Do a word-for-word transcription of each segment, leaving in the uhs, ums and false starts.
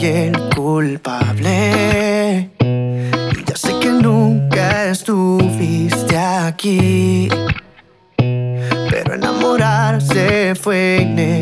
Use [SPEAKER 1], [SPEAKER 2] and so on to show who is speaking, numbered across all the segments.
[SPEAKER 1] el culpable. Y ya sé que nunca estuviste aquí, pero enamorarse fue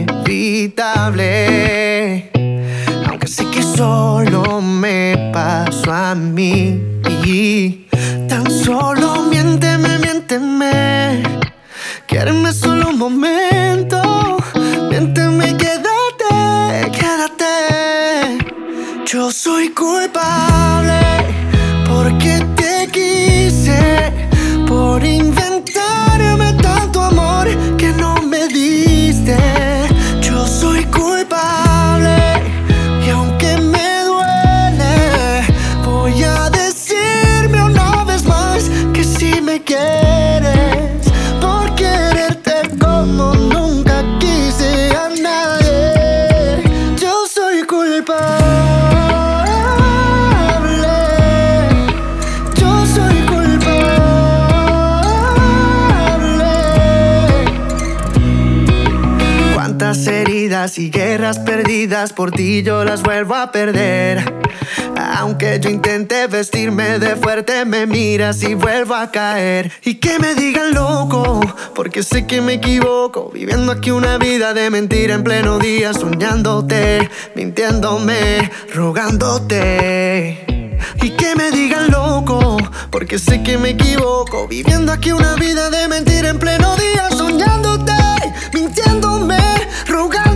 [SPEAKER 1] inevitable. Aunque sé que solo me pasó a mí. Tan solo miénteme, miénteme. Quiéreme solo un momento. Miénteme y quédate, quédate. Yo soy culpable porque te quise, por inventarme tanto amor que no me diste. Yo soy culpable y aunque me duele, voy a decirme una vez más que si me quieres, por quererte como nunca quise a nadie. Yo soy culpable. Cuántas heridas y guerras perdidas, por ti yo las vuelvo a perder. Aunque yo intente vestirme de fuerte, me miras y vuelvo a caer. Y que me digan loco, porque sé que me equivoco, viviendo aquí una vida de mentira en pleno día, soñándote, mintiéndome, rogándote. Y que me digan loco, porque sé que me equivoco, viviendo aquí una vida de mentira en pleno día, soñándote, mintiéndome, rogándote.